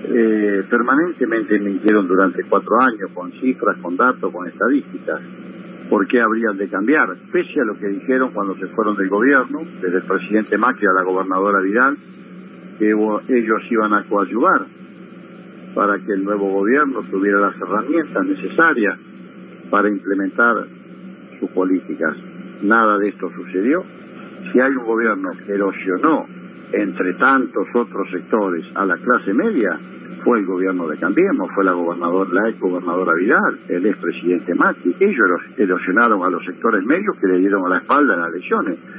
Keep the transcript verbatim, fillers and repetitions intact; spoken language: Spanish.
Eh, permanentemente mintieron durante cuatro años, con cifras, con datos, con estadísticas. ¿Por qué habrían de cambiar? Pese a lo que dijeron cuando se fueron del gobierno, desde el presidente Macri a la gobernadora Vidal, que ellos iban a coadyuvar para que el nuevo gobierno tuviera las herramientas necesarias para implementar sus políticas. Nada de esto sucedió. Si hay un gobierno que erosionó, entre tantos otros sectores, a la clase media, fue el gobierno de Cambiemos, fue la gobernadora, la ex gobernadora Vidal, el ex presidente Macri. Ellos erosionaron a los sectores medios que le dieron a la espalda en las elecciones.